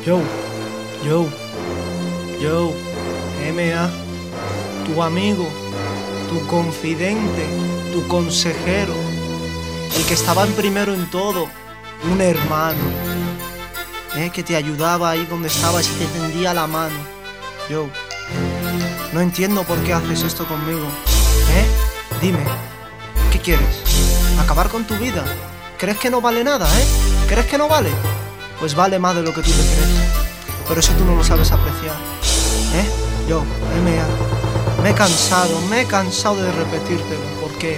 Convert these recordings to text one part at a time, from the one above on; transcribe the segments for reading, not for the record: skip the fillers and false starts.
Yo, yo, yo, MA, tu amigo, tu confidente, tu consejero, el que estaba en primero en todo, un hermano, que te ayudaba ahí donde estabas y te tendía la mano. Yo, no entiendo por qué haces esto conmigo, dime, ¿qué quieres? ¿Acabar con tu vida? ¿Crees que no vale nada, ¿Crees que no vale? Pues vale más de lo que tú te crees. Pero eso tú no lo sabes apreciar, Yo, MA, me he cansado de repetírtelo. ¿Por qué?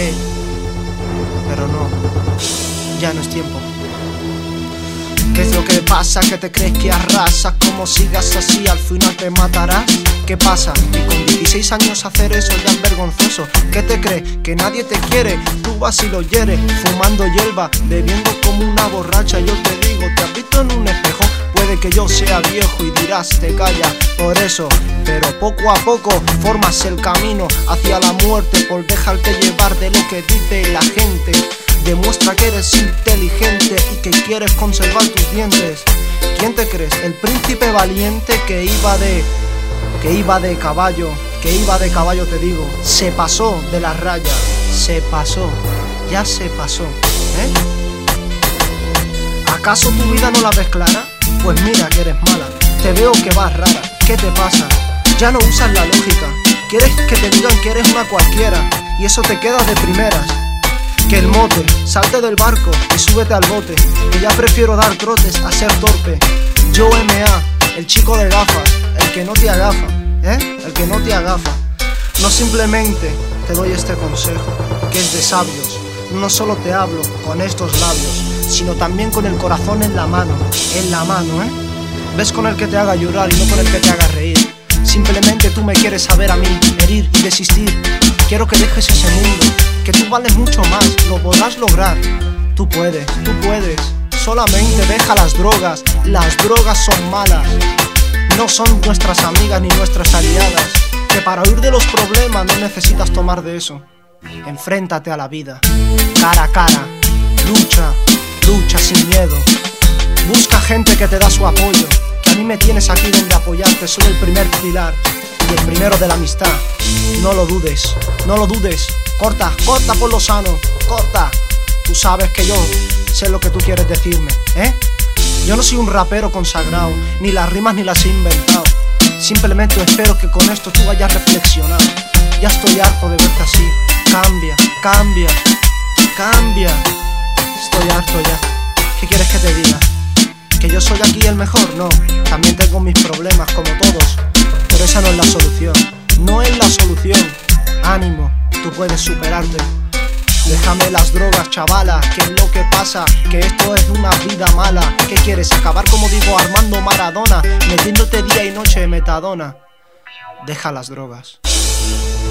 Pero no, ya no es tiempo. ¿Qué es lo que pasa? ¿Que te crees que arrasas? Como sigas así al final te matarás. ¿Qué pasa? Y con 16 años hacer eso ya es vergonzoso. ¿Qué te crees? ¿Que nadie te quiere? Tú vas y lo hieres, fumando hierba, bebiendo como una borracha. Yo te digo, ¿te has visto en un espejo? Puede que yo sea viejo y dirás, te calla por eso. Pero poco a poco formas el camino hacia la muerte por dejarte llevar de lo que dice la gente. Demuestra que eres inteligente y que quieres conservar tus dientes. ¿Quién te crees? El príncipe valiente que iba de caballo, te digo. Se pasó de la raya, ya se pasó, ¿Acaso tu vida no la ves clara? Pues mira que eres mala, te veo que vas rara. ¿Qué te pasa? Ya no usas la lógica. Quieres que te digan que eres una cualquiera y eso te queda de primeras. Que el mote, salte del barco y súbete al bote, que ya prefiero dar trotes a ser torpe. Yo MA, el chico de gafas, el que no te agafa, el que no te agafa. No simplemente te doy este consejo, que es de sabios. No solo te hablo con estos labios, sino también con el corazón en la mano, Ves, con el que te haga llorar y no con el que te haga reír. Simplemente tú me quieres saber a mí, herir y desistir. Quiero que dejes ese mundo, que tú vales mucho más, lo podrás lograr. Tú puedes, solamente deja las drogas son malas. No son nuestras amigas ni nuestras aliadas, que para huir de los problemas no necesitas tomar de eso. Enfréntate a la vida, cara a cara, lucha sin miedo. Busca gente que te da su apoyo, que a mí me tienes aquí donde apoyarte. Soy el primer pilar y el primero de la amistad. No lo dudes, corta por lo sano, corta. Tú sabes que yo sé lo que tú quieres decirme, Yo no soy un rapero consagrado, ni las rimas ni las he inventado. Simplemente espero que con esto tú hayas reflexionado. Ya estoy harto de verte así, cambia. Estoy harto ya. ¿Qué quieres que te diga? ¿Que yo soy aquí el mejor? No, también tengo mis problemas como todos, pero esa no es la solución, Ánimo, tú puedes superarte. Déjame las drogas, chavala, ¿qué es lo que pasa? Que esto es una vida mala. ¿Qué quieres? ¿Acabar como digo Armando Maradona, metiéndote día y noche metadona? Deja las drogas.